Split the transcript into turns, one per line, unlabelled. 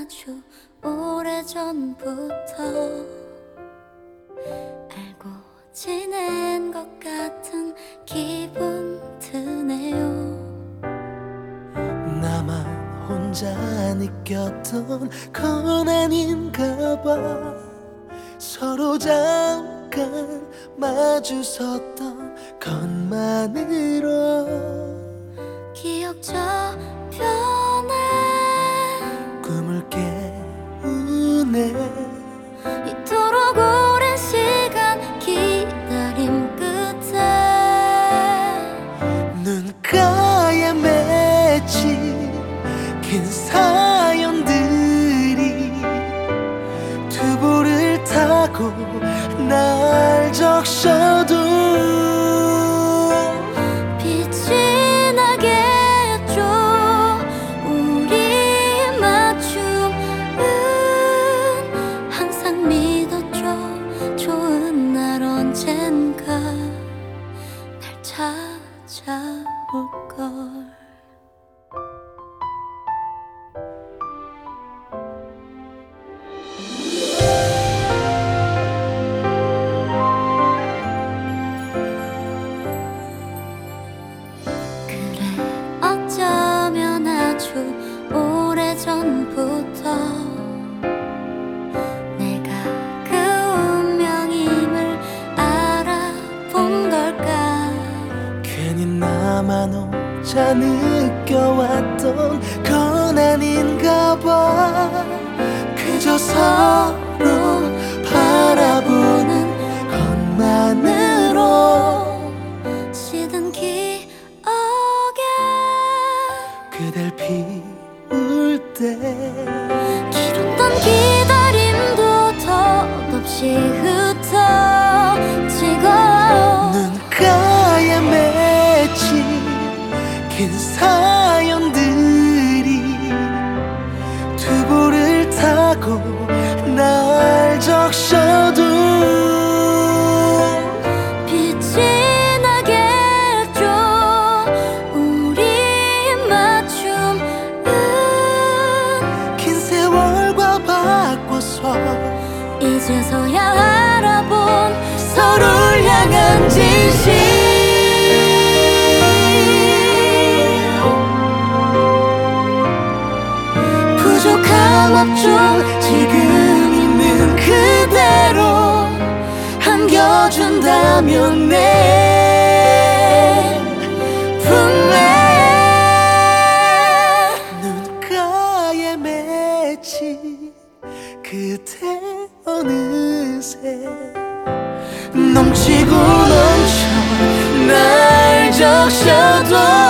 아주 오래전부터 알고 지낸 것 같은 기분 드네요.
나만 혼자 느꼈던 건 아닌가 봐. 서로 잠깐 마주섰던 것만으로
기억 저편에
꿈을 깨우네.
이토록 오랜 시간 기다림 끝에
눈가에 맺힌 긴 사연들이 두부를 타고 날 적셔도
빛이 나게 했죠. 우리의 맞춤은 항상 믿었죠. 좋은 날 언젠가 날 찾아올걸. 어쩌면 아주 오래전부터 내가 그 운명임을 알아본 걸까.
괜히 나만 혼자 느껴왔던 건 아닌가 봐. 그저 서로 바라보는 것만으로
시든 기억에
그댈 피울 때
길었던 기다림도 덧없이 흩어지고
눈가에 맺힌 긴 사연들이 두부를 타고 날 적셔도
빛이 나게 했죠. 우리의 맞춤은
긴 세월과 바꿔서
이제서야 알아본 서로를 향한 진심. 부족함 없죠. 지금 있는 그대로 안겨준다면 내 품에
눈가에 맺힌 그대 어느새 넘치고 넘쳐 날 적셔도